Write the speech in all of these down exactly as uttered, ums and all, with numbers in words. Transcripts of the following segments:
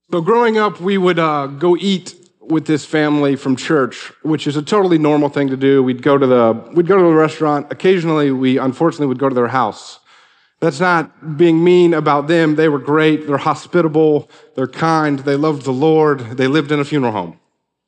So growing up, we would uh, go eat with this family from church, which is a totally normal thing to do. We'd go to the we'd go to the restaurant. Occasionally, we unfortunately would go to their house. That's not being mean about them. They were great. They're hospitable. They're kind. They loved the Lord. They lived in a funeral home.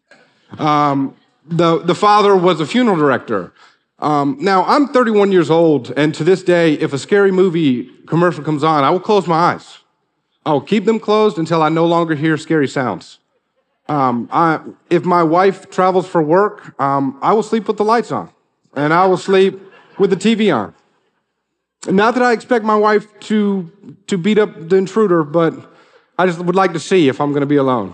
Um, the the father was a funeral director. Um, now I'm thirty-one years old, and to this day, if a scary movie commercial comes on, I will close my eyes. I will keep them closed until I no longer hear scary sounds. Um, I, if my wife travels for work, um, I will sleep with the lights on, and I will sleep with the T V on. Not that I expect my wife to to beat up the intruder, but I just would like to see if I'm going to be alone.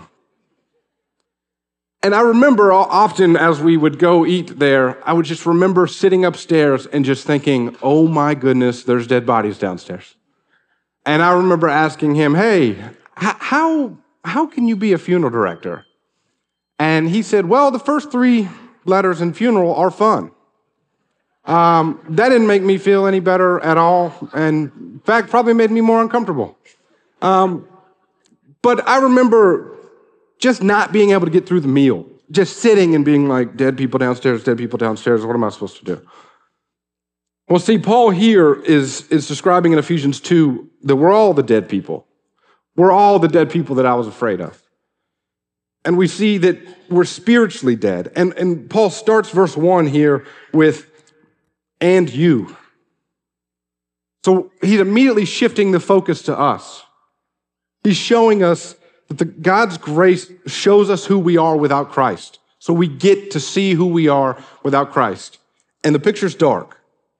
And I remember often as we would go eat there, I would just remember sitting upstairs and just thinking, oh my goodness, there's dead bodies downstairs. And I remember asking him, hey, h- how, how can you be a funeral director? And he said, well, the first three letters in funeral are fun. Um, that didn't make me feel any better at all. And in fact, probably made me more uncomfortable. Um, but I remember just not being able to get through the meal, just sitting and being like, dead people downstairs, dead people downstairs, what am I supposed to do? Well, see, Paul here is, is describing in Ephesians two that we're all the dead people. We're all the dead people that I was afraid of. And we see that we're spiritually dead. And, and Paul starts verse one here with, and you. So he's immediately shifting the focus to us. He's showing us that the, God's grace shows us who we are without Christ. So we get to see who we are without Christ. And the picture's dark.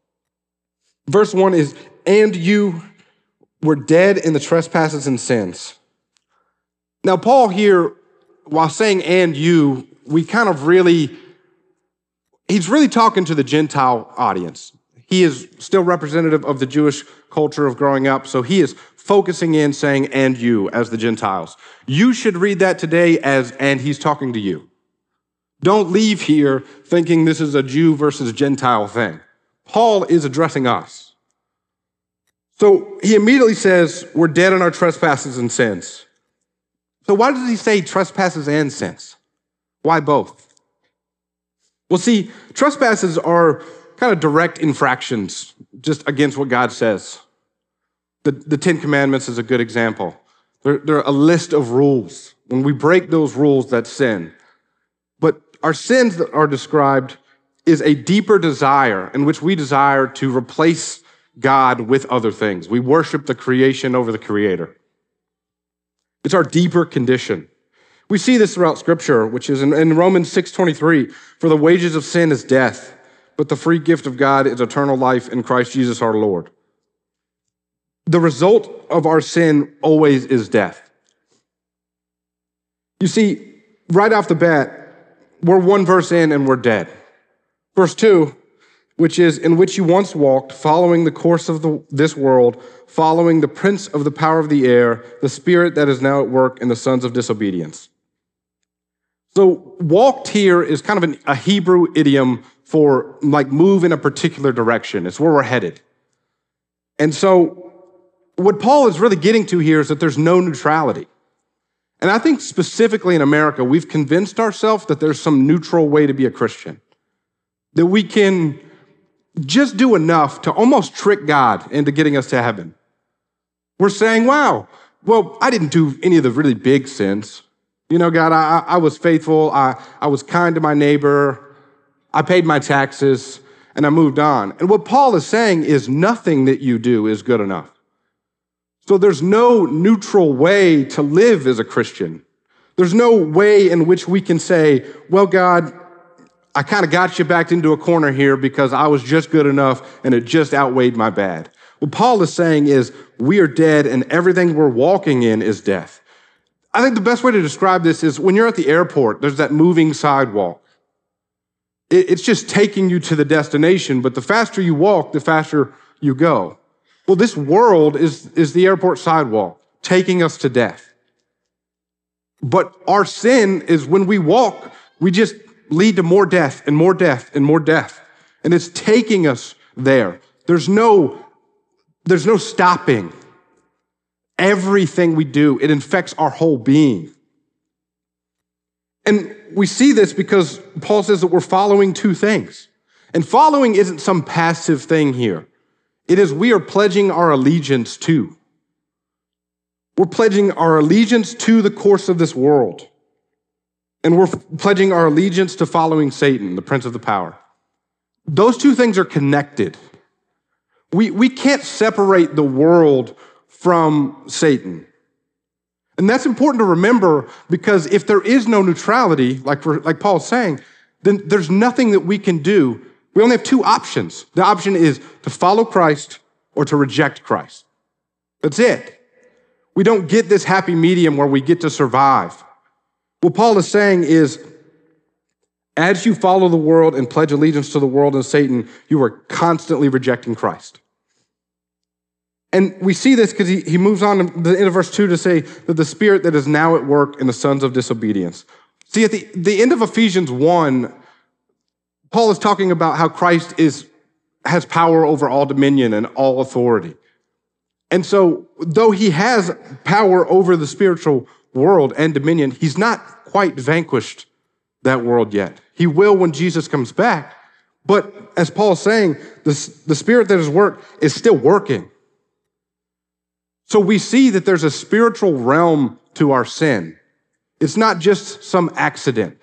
Verse one is, and you were dead in the trespasses and sins. Now, Paul here, while saying and you, we kind of really, he's really talking to the Gentile audience. He is still representative of the Jewish culture of growing up, so he is focusing in saying, and you, as the Gentiles. You should read that today as, and he's talking to you. Don't leave here thinking this is a Jew versus Gentile thing. Paul is addressing us. So he immediately says, we're dead in our trespasses and sins. So why does he say trespasses and sins? Why both? Well, see, trespasses are kind of direct infractions just against what God says. The, the Ten Commandments is a good example. They're, they're a list of rules. When we break those rules, that's sin. But our sins that are described is a deeper desire in which we desire to replace God with other things. We worship the creation over the creator. It's our deeper condition. We see this throughout Scripture, which is in, in Romans six twenty-three, for the wages of sin is death, but the free gift of God is eternal life in Christ Jesus our Lord. The result of our sin always is death. You see, right off the bat, we're one verse in and we're dead. Verse two, which is, in which you once walked, following the course of the, this world, following the prince of the power of the air, the spirit that is now at work in the sons of disobedience. So walked here is kind of an, a Hebrew idiom for like move in a particular direction. It's where we're headed. And so what Paul is really getting to here is that there's no neutrality. And I think specifically in America, we've convinced ourselves that there's some neutral way to be a Christian. That we can just do enough to almost trick God into getting us to heaven. We're saying, wow, well, I didn't do any of the really big sins. You know, God, I, I was faithful. I, I was kind to my neighbor. I paid my taxes, and I moved on. And what Paul is saying is nothing that you do is good enough. So there's no neutral way to live as a Christian. There's no way in which we can say, well, God, I kind of got you backed into a corner here because I was just good enough and it just outweighed my bad. What Paul is saying is we are dead and everything we're walking in is death. I think the best way to describe this is when you're at the airport, there's that moving sidewalk. It's just taking you to the destination, but the faster you walk, the faster you go. Well, this world is, is the airport sidewalk, taking us to death. But our sin is when we walk, we just lead to more death and more death and more death. And it's taking us there. There's no, there's no stopping. everything we do. It infects our whole being. And we see this because Paul says that we're following two things. And following isn't some passive thing here. It is we are pledging our allegiance to. We're pledging our allegiance to the course of this world. And we're pledging our allegiance to following Satan, the prince of the power. Those two things are connected. We, we can't separate the world from Satan. And that's important to remember, because if there is no neutrality, like, we're, like Paul's saying, then there's nothing that we can do. We only have two options. The option is to follow Christ or to reject Christ. That's it. We don't get this happy medium where we get to survive. What Paul is saying is, as you follow the world and pledge allegiance to the world and Satan, you are constantly rejecting Christ. And we see this because he, he moves on to the end of verse two to say that the spirit that is now at work in the sons of disobedience. See, at the, the end of Ephesians one, Paul is talking about how Christ is has power over all dominion and all authority. And so, though he has power over the spiritual world and dominion, he's not quite vanquished that world yet. He will when Jesus comes back. But as Paul's saying, the, the spirit that is work is still working. So we see that there's a spiritual realm to our sin. It's not just some accident.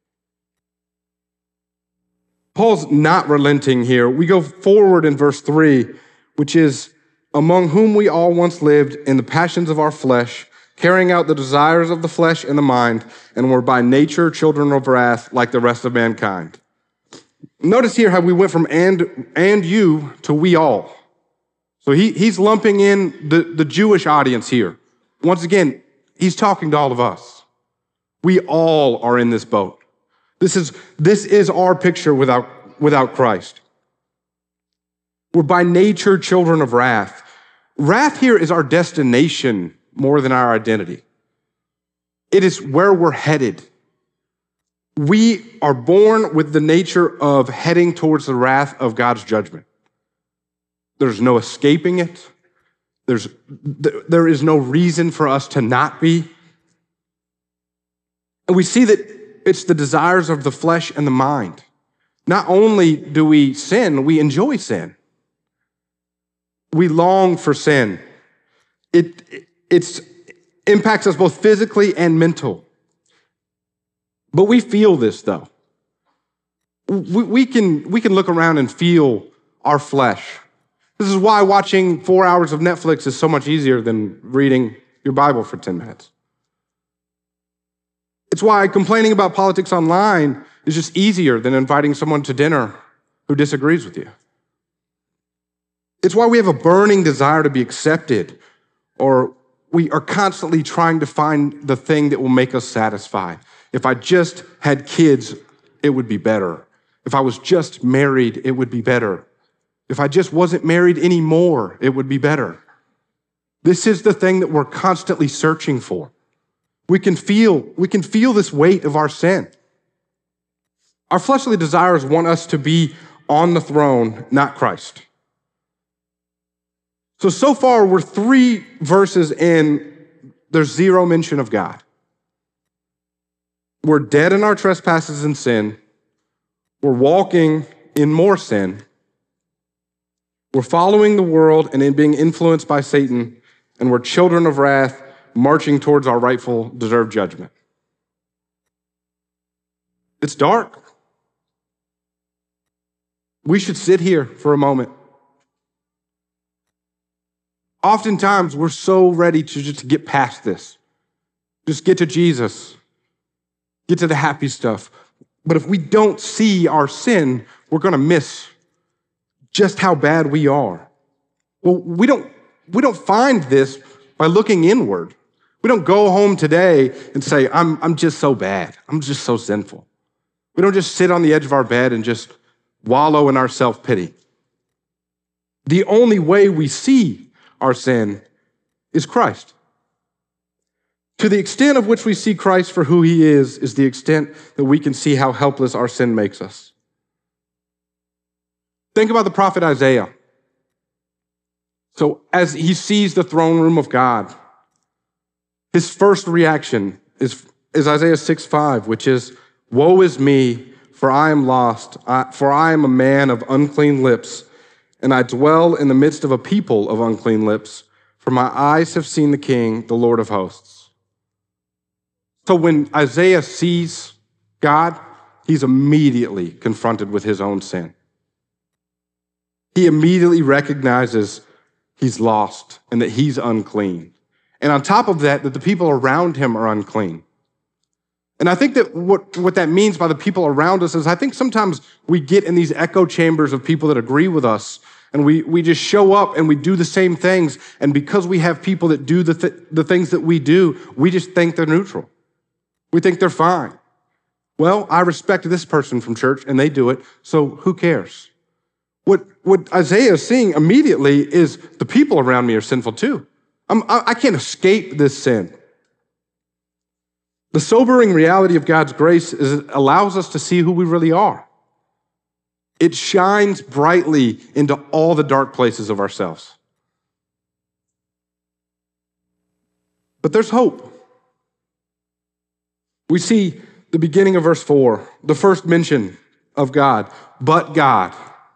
Paul's not relenting here. We go forward in verse three, which is, among whom we all once lived in the passions of our flesh, carrying out the desires of the flesh and the mind, and were by nature children of wrath like the rest of mankind. Notice here how we went from and, and you to we all. So he, he's lumping in the, the Jewish audience here. Once again, he's talking to all of us. We all are in this boat. This is, this is our picture without, without Christ. We're by nature children of wrath. Wrath here is our destination more than our identity. It is where we're headed. We are born with the nature of heading towards the wrath of God's judgment. There's no escaping it. There's, there is no reason for us to not be. And we see that it's the desires of the flesh and the mind. Not only do we sin, we enjoy sin. We long for sin. It it's, impacts us both physically and mental. But we feel this, though. We, we, can, we can look around and feel our flesh. This is why watching four hours of Netflix is so much easier than reading your Bible for ten minutes. It's why complaining about politics online is just easier than inviting someone to dinner who disagrees with you. It's why we have a burning desire to be accepted, or we are constantly trying to find the thing that will make us satisfied. If I just had kids, it would be better. If I was just married, it would be better. If I just wasn't married anymore, it would be better. This is the thing that we're constantly searching for. We can feel, we can feel this weight of our sin. Our fleshly desires want us to be on the throne, not Christ. So, so far, we're three verses in, there's zero mention of God. We're dead in our trespasses and sin. We're walking in more sin. We're following the world and in being influenced by Satan, and we're children of wrath, marching towards our rightful, deserved judgment. It's dark. We should sit here for a moment. Oftentimes, we're so ready to just get past this. Just get to Jesus. Get to the happy stuff. But if we don't see our sin, we're going to miss just how bad we are. Well, we don't, we don't find this by looking inward. We don't go home today and say, I'm, I'm just so bad. I'm just so sinful. We don't just sit on the edge of our bed and just wallow in our self-pity. The only way we see our sin is Christ. To the extent of which we see Christ for who he is, is the extent that we can see how helpless our sin makes us. Think about the prophet Isaiah. So as he sees the throne room of God, His first reaction is, is Isaiah six five, which is, "Woe is me, for I am lost, I, for I am a man of unclean lips, and I dwell in the midst of a people of unclean lips, for my eyes have seen the King, the Lord of hosts." So when Isaiah sees God, he's immediately confronted with his own sin. He immediately recognizes he's lost and that he's unclean. And on top of that, that the people around him are unclean. And I think that what, what that means by the people around us is I think sometimes we get in these echo chambers of people that agree with us, and we, we just show up and we do the same things. And because we have people that do the, th- the things that we do, we just think they're neutral. We think they're fine. Well, I respect this person from church and they do it, so who cares? What, what Isaiah is seeing immediately is the people around me are sinful too. I'm, I can't escape this sin. The sobering reality of God's grace is it allows us to see who we really are. It shines brightly into all the dark places of ourselves. But there's hope. We see the beginning of verse four, the first mention of God, but God.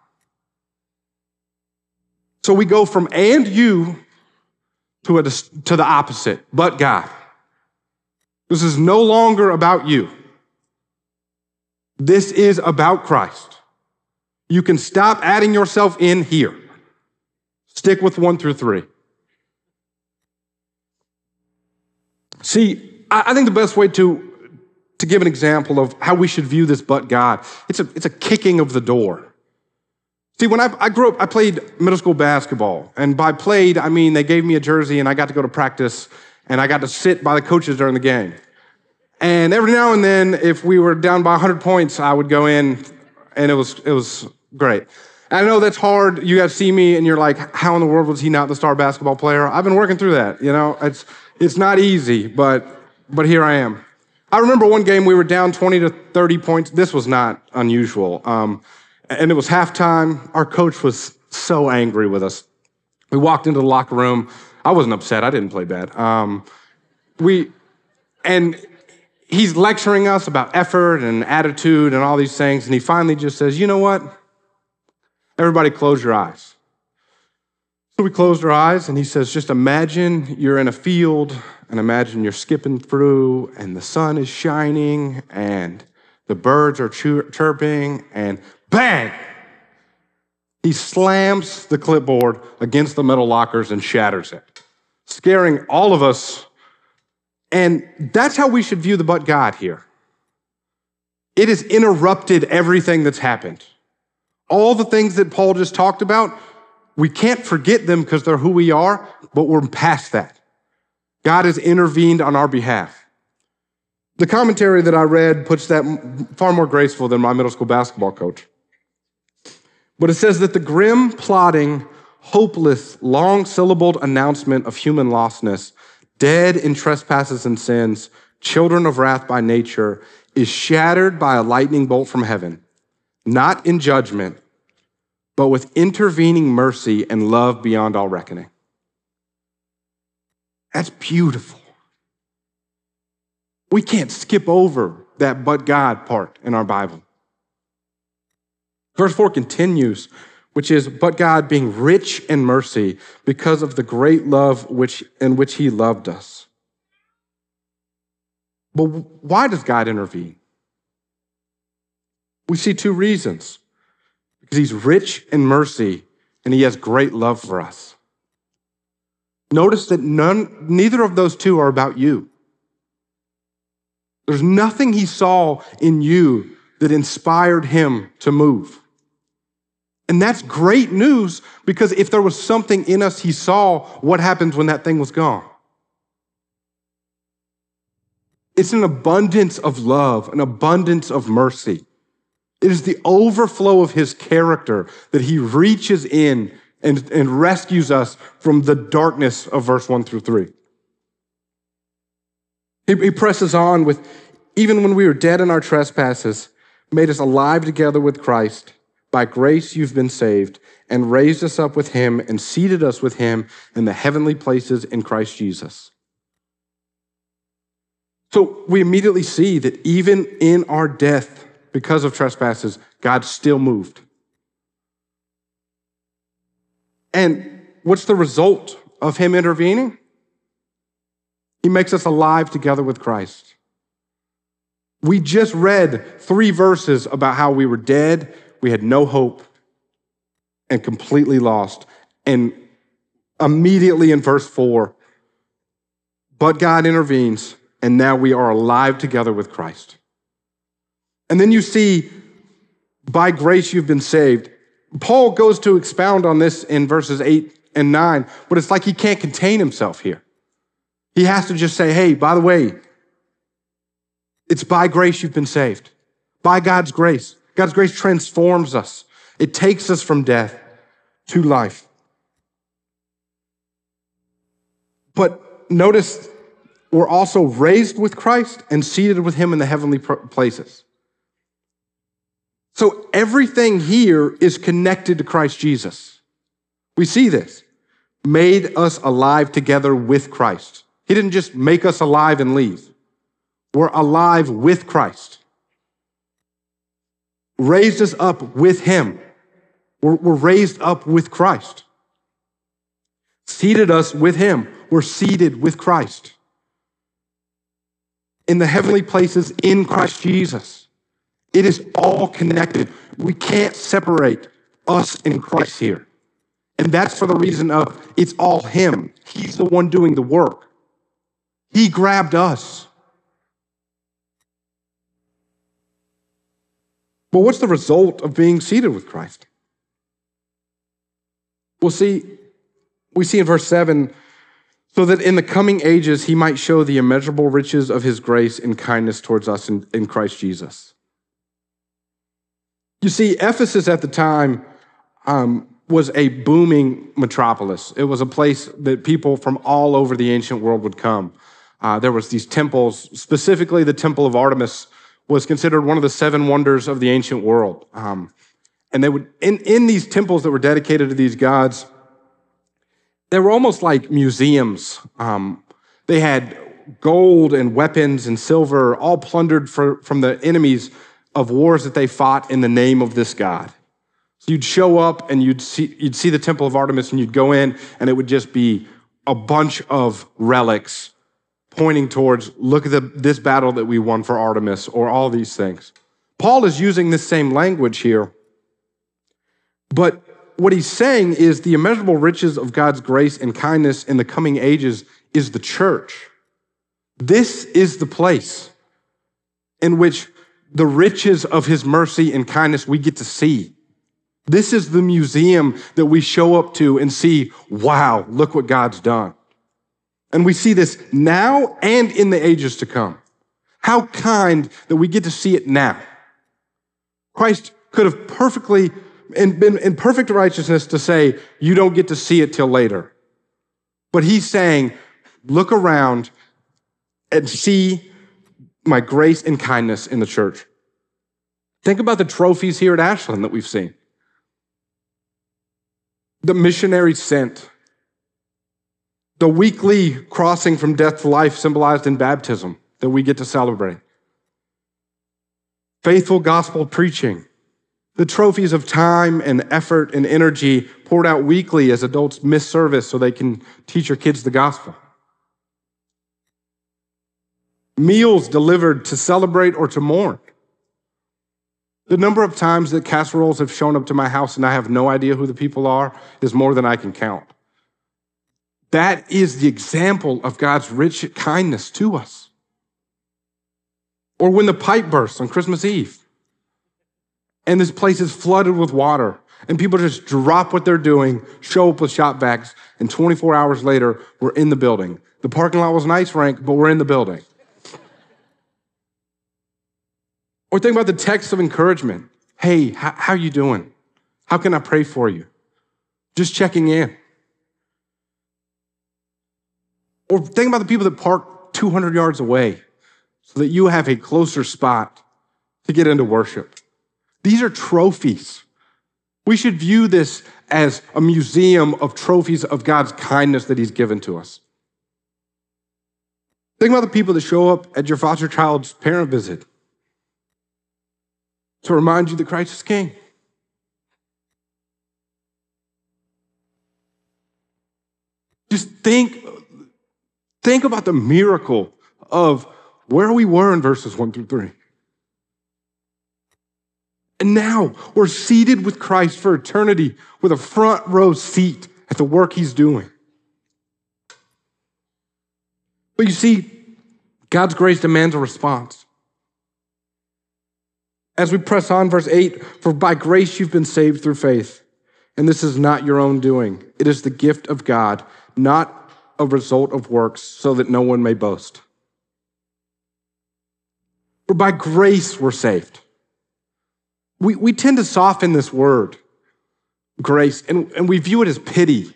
So we go from and you to, a, to the opposite, but God. This is no longer about you. This is about Christ. You can stop adding yourself in here. Stick with one through three. See, I think the best way to, to give an example of how we should view this but God, it's a, it's a kicking of the door. See, when I, I grew up, I played middle school basketball. And by played, I mean they gave me a jersey and I got to go to practice and I got to sit by the coaches during the game. And every now and then, if we were down by one hundred points, I would go in and it was it was great. And I know that's hard. You guys see me and you're like, how in the world was he not the star basketball player? I've been working through that, you know? It's it's not easy, but but here I am. I remember one game we were down twenty to thirty points. This was not unusual. Um, and it was halftime. Our coach was so angry with us. We walked into the locker room. I wasn't upset. I didn't play bad. Um, we, and he's lecturing us about effort and attitude and all these things. And he finally just says, you know what? Everybody close your eyes. So we closed our eyes and he says, just imagine you're in a field and imagine you're skipping through and the sun is shining and the birds are chir- chirping and bang! He slams the clipboard against the metal lockers and shatters it, scaring all of us. And that's how we should view the but God here. It has interrupted everything that's happened. All the things that Paul just talked about, we can't forget them because they're who we are, but we're past that. God has intervened on our behalf. The commentary that I read puts that far more graceful than my middle school basketball coach. But it says that the grim, plodding, hopeless, long-syllabled announcement of human lostness, dead in trespasses and sins, children of wrath by nature, is shattered by a lightning bolt from heaven, not in judgment, but with intervening mercy and love beyond all reckoning. That's beautiful. We can't skip over that but God part in our Bible. Verse four continues, which is, but God being rich in mercy because of the great love which in which he loved us. But why does God intervene? We see two reasons. Because he's rich in mercy and he has great love for us. Notice that none, neither of those two are about you. There's nothing he saw in you that inspired him to move. And that's great news because if there was something in us he saw, what happens when that thing was gone? It's an abundance of love, an abundance of mercy. It is the overflow of his character that he reaches in and, and rescues us from the darkness of verse one through three. He, he presses on with, even when we were dead in our trespasses, made us alive together with Christ. By grace you've been saved, and raised us up with him and seated us with him in the heavenly places in Christ Jesus. So we immediately see that even in our death, because of trespasses, God still moved. And what's the result of him intervening? He makes us alive together with Christ. We just read three verses about how we were dead, we had no hope, and completely lost. And immediately in verse four, but God intervenes, and now we are alive together with Christ. And then you see, by grace you've been saved. Paul goes to expound on this in verses eight and nine, but it's like he can't contain himself here. He has to just say, hey, by the way, it's by grace you've been saved. By God's grace. God's grace transforms us. It takes us from death to life. But notice, we're also raised with Christ and seated with him in the heavenly places. So everything here is connected to Christ Jesus. We see this. Made us alive together with Christ. He didn't just make us alive and leave. We're alive with Christ. Raised us up with him. We're, we're raised up with Christ. Seated us with him. We're seated with Christ. In the heavenly places in Christ Jesus. It is all connected. We can't separate us and Christ here. And that's for the reason of it's all him. He's the one doing the work. He grabbed us. But what's the result of being seated with Christ? We'll see, we see in verse seven, so that in the coming ages he might show the immeasurable riches of his grace and kindness towards us in, in Christ Jesus. You see, Ephesus at the time um, was a booming metropolis. It was a place that people from all over the ancient world would come. Uh, there was these temples, specifically the Temple of Artemis was considered one of the seven wonders of the ancient world. Um, and they would, in, in these temples that were dedicated to these gods, they were almost like museums. Um, they had gold and weapons and silver, all plundered for, from the enemies of wars that they fought in the name of this god. So you'd show up and you'd see, you'd see the Temple of Artemis and you'd go in and it would just be a bunch of relics pointing towards, look at the, this battle that we won for Artemis, or all these things. Paul is using this same language here, but what he's saying is the immeasurable riches of God's grace and kindness in the coming ages is the church. This is the place in which the riches of his mercy and kindness we get to see. This is the museum that we show up to and see, wow, look what God's done. And we see this now and in the ages to come. How kind that we get to see it now. Christ could have perfectly and been in perfect righteousness to say, you don't get to see it till later. But he's saying, look around and see my grace and kindness in the church. Think about the trophies here at Ashland that we've seen. The missionary sent. The weekly crossing from death to life symbolized in baptism that we get to celebrate. Faithful gospel preaching. The trophies of time and effort and energy poured out weekly as adults miss service so they can teach your kids the gospel. Meals delivered to celebrate or to mourn. The number of times that casseroles have shown up to my house and I have no idea who the people are is more than I can count. That is the example of God's rich kindness to us. Or when the pipe bursts on Christmas Eve and this place is flooded with water and people just drop what they're doing, show up with shop vacs, and twenty-four hours later, we're in the building. The parking lot was an ice rink, but we're in the building. Or think about the text of encouragement. Hey, how, how you doing? How can I pray for you? Just checking in. Or think about the people that park two hundred yards away so that you have a closer spot to get into worship. These are trophies. We should view this as a museum of trophies of God's kindness that he's given to us. Think about the people that show up at your foster child's parent visit to remind you that Christ is King. Just think, think about the miracle of where we were in verses one through three. And now we're seated with Christ for eternity with a front row seat at the work he's doing. But you see, God's grace demands a response. As we press on, verse eight, for by grace you've been saved through faith, and this is not your own doing. It is the gift of God, not a result of works, so that no one may boast. For by grace we're saved. We, we tend to soften this word, grace, and, and we view it as pity.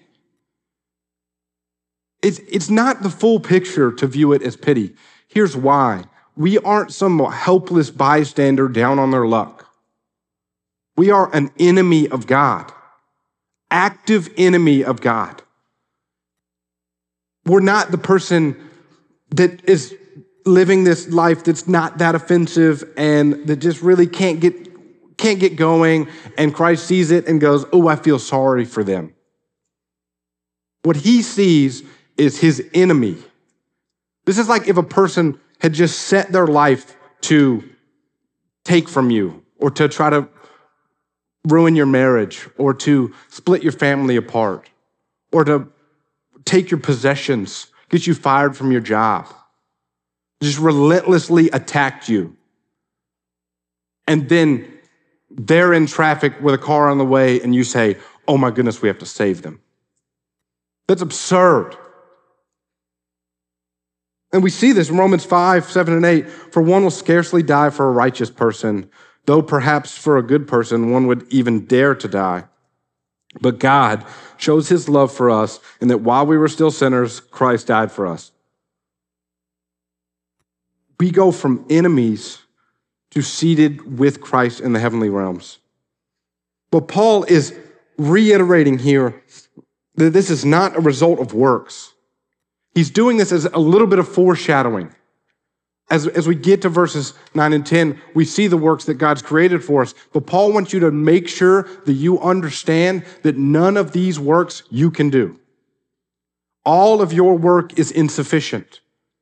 It's, it's not the full picture to view it as pity. Here's why. We aren't some helpless bystander down on their luck. We are an enemy of God, active enemy of God. We're not the person that is living this life that's not that offensive and that just really can't get can't get going, and Christ sees it and goes, oh, I feel sorry for them. What he sees is his enemy. This is like if a person had just set their life to take from you or to try to ruin your marriage or to split your family apart or to take your possessions, get you fired from your job, just relentlessly attacked you. And then they're in traffic with a car on the way and you say, oh my goodness, we have to save them. That's absurd. And we see this in Romans five, seven, and eight. For one will scarcely die for a righteous person, though perhaps for a good person one would even dare to die. But God shows his love for us in that while we were still sinners, Christ died for us. We go from enemies to seated with Christ in the heavenly realms. But Paul is reiterating here that this is not a result of works. He's doing this as a little bit of foreshadowing. As, as we get to verses nine and ten, we see the works that God's created for us. But Paul wants you to make sure that you understand that none of these works you can do. All of your work is insufficient.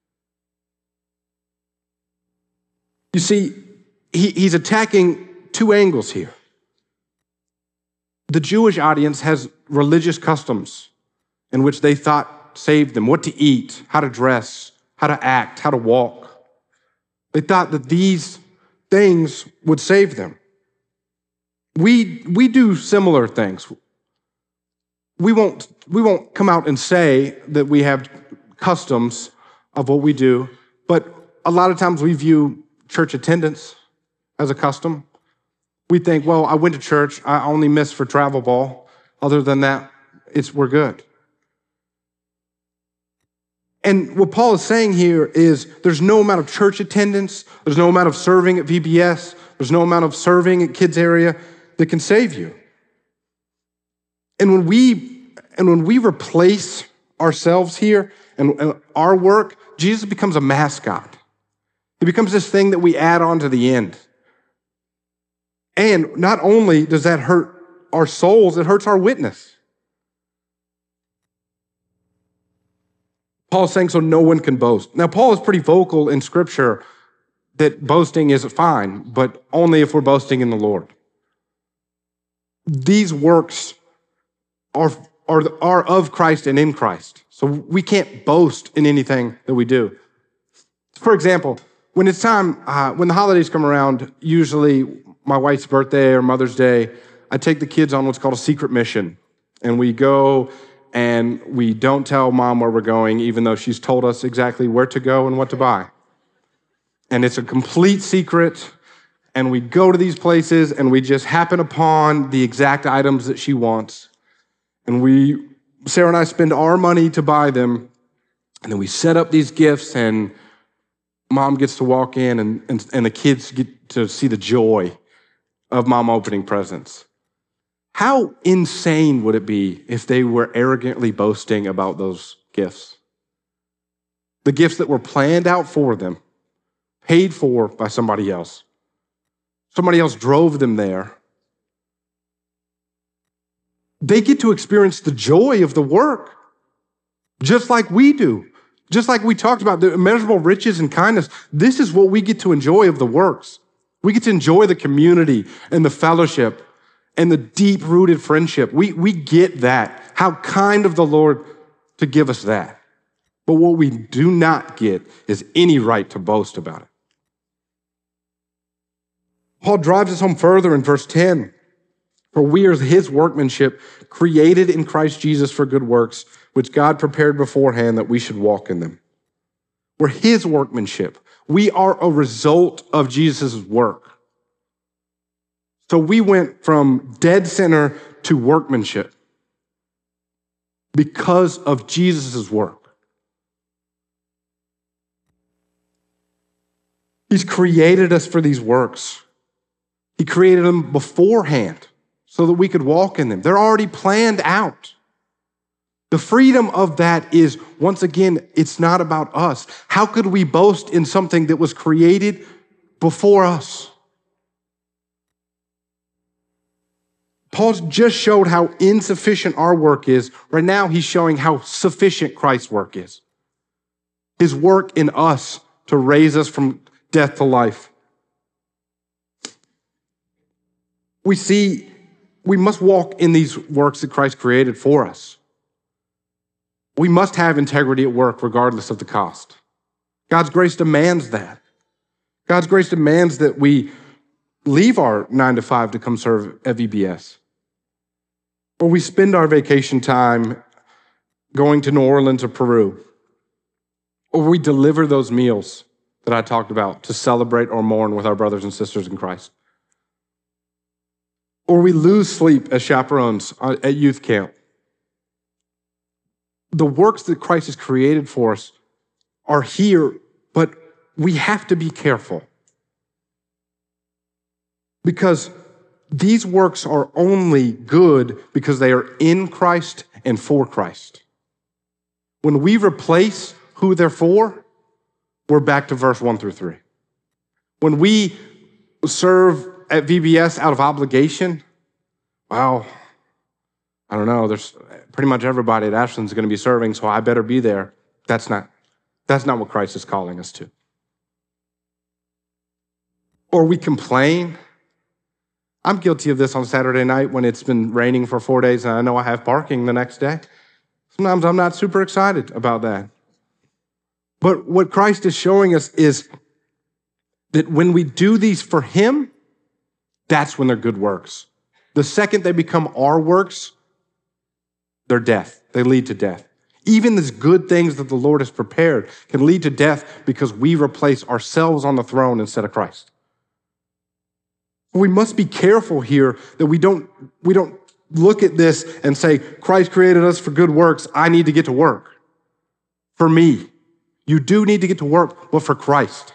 You see, he, he's attacking two angles here. The Jewish audience has religious customs in which they thought saved them, what to eat, how to dress, how to act, how to walk. They thought that these things would save them. We, we do similar things. We won't, we won't come out and say that we have customs of what we do, but a lot of times we view church attendance as a custom. We think, well, I went to church, I only missed for travel ball. Other than that, it's we're good. And what Paul is saying here is there's no amount of church attendance, there's no amount of serving at V B S, there's no amount of serving at kids area that can save you. And when we and when we replace ourselves here and, and our work, Jesus becomes a mascot. He becomes this thing that we add on to the end. And not only does that hurt our souls, it hurts our witness. Paul's saying so no one can boast. Now, Paul is pretty vocal in Scripture that boasting is fine, but only if we're boasting in the Lord. These works are, are, are of Christ and in Christ. So we can't boast in anything that we do. For example, when it's time, uh, when the holidays come around, usually my wife's birthday or Mother's Day, I take the kids on what's called a secret mission. And we go and we don't tell mom where we're going, even though she's told us exactly where to go and what to buy. And it's a complete secret. And we go to these places and we just happen upon the exact items that she wants. And we, Sarah and I spend our money to buy them. And then we set up these gifts and mom gets to walk in and, and, and the kids get to see the joy of mom opening presents. How insane would it be if they were arrogantly boasting about those gifts? the gifts that were planned out for them, paid for by somebody else. Somebody else drove them there. They get to experience the joy of the work, just like we do. Just like we talked about, the immeasurable riches and kindness. This is what we get to enjoy of the works. We get to enjoy the community and the fellowship and the deep-rooted friendship. We, we get that. How kind of the Lord to give us that. But what we do not get is any right to boast about it. Paul drives us home further in verse ten. For we are his workmanship, created in Christ Jesus for good works, which God prepared beforehand that we should walk in them. We're his workmanship. We are a result of Jesus' work. So we went from dead sinner to workmanship because of Jesus' work. He's created us for these works. He created them beforehand so that we could walk in them. They're already planned out. The freedom of that is, once again, it's not about us. How could we boast in something that was created before us? Paul just showed how insufficient our work is. Right now, he's showing how sufficient Christ's work is. His work in us to raise us from death to life. We see we must walk in these works that Christ created for us. We must have integrity at work regardless of the cost. God's grace demands that. God's grace demands that we leave our nine to five to come serve at V B S. Or we spend our vacation time going to New Orleans or Peru. Or we deliver those meals that I talked about to celebrate or mourn with our brothers and sisters in Christ. Or we lose sleep as chaperones at youth camp. The works that Christ has created for us are here, but we have to be careful. Because these works are only good because they are in Christ and for Christ. When we replace who they're for, we're back to verse one through three. When we serve at V B S out of obligation, well, I don't know, there's pretty much everybody at Ashland's going to be serving, so I better be there. That's not, that's not what Christ is calling us to. Or we complain. I'm guilty of this on Saturday night when it's been raining for four days and I know I have parking the next day. Sometimes I'm not super excited about that. But what Christ is showing us is that when we do these for him, that's when they're good works. The second they become our works, they're death. They lead to death. Even these good things that the Lord has prepared can lead to death because we replace ourselves on the throne instead of Christ. We must be careful here that we don't, we don't look at this and say, Christ created us for good works. I need to get to work. For me, you do need to get to work, but for Christ.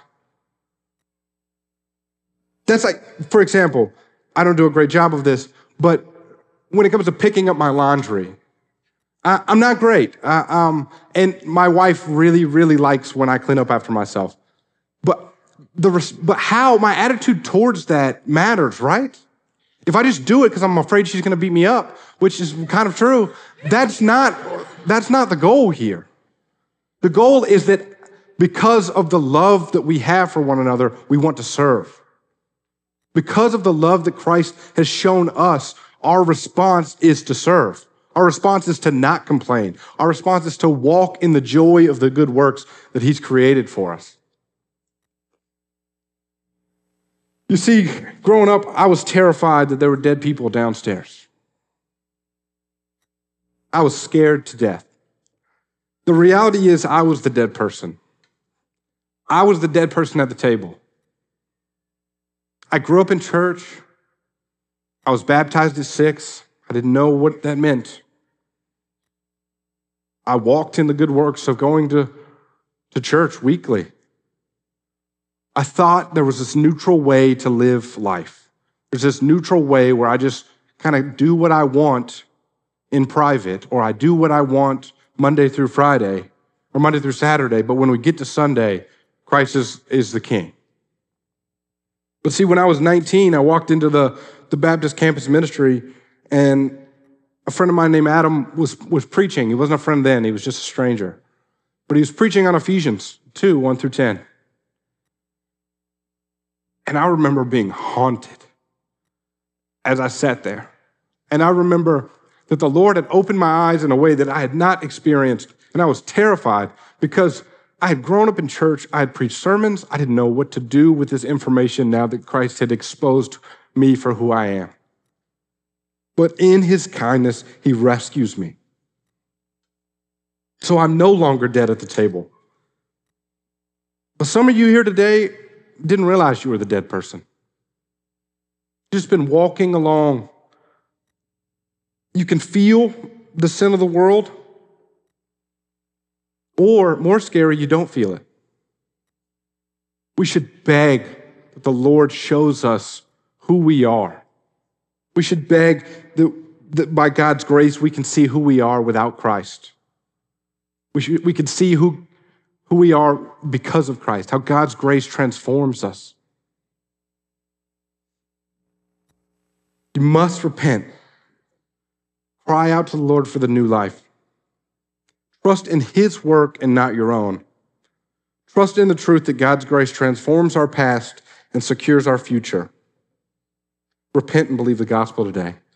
That's like, for example, I don't do a great job of this, but when it comes to picking up my laundry, I, I'm not great. Uh, um, and my wife really, really likes when I clean up after myself. But the but how my attitude towards that matters, right? If I just do it because I'm afraid she's going to beat me up, which is kind of true, that's not that's not the goal here. The goal is that because of the love that we have for one another, we want to serve. Because of the love that Christ has shown us, our response is to serve. Our response is to not complain. Our response is to walk in the joy of the good works that he's created for us. You see, growing up, I was terrified that there were dead people downstairs. I was scared to death. The reality is I was the dead person. I was the dead person at the table. I grew up in church. I was baptized at six. I didn't know what that meant. I walked in the good works of going to, to church weekly. I thought there was this neutral way to live life. There's this neutral way where I just kind of do what I want in private, or I do what I want Monday through Friday, or Monday through Saturday, but when we get to Sunday, Christ is, is the king. But see, when I was nineteen, I walked into the, the Baptist campus ministry, and a friend of mine named Adam was, was preaching. He wasn't a friend then, he was just a stranger. But he was preaching on Ephesians two, one through ten. And I remember being haunted as I sat there. And I remember that the Lord had opened my eyes in a way that I had not experienced, and I was terrified because I had grown up in church, I had preached sermons, I didn't know what to do with this information now that Christ had exposed me for who I am. But in his kindness, he rescues me. So I'm no longer dead at the table. But some of you here today didn't realize you were the dead person. You've just been walking along. You can feel the sin of the world, or more scary, you don't feel it. We should beg that the Lord shows us who we are. We should beg that, that by God's grace we can see who we are without Christ. We should, we can see who, who we are because of Christ, how God's grace transforms us. You must repent. Cry out to the Lord for the new life. Trust in his work and not your own. Trust in the truth that God's grace transforms our past and secures our future. Repent and believe the gospel today.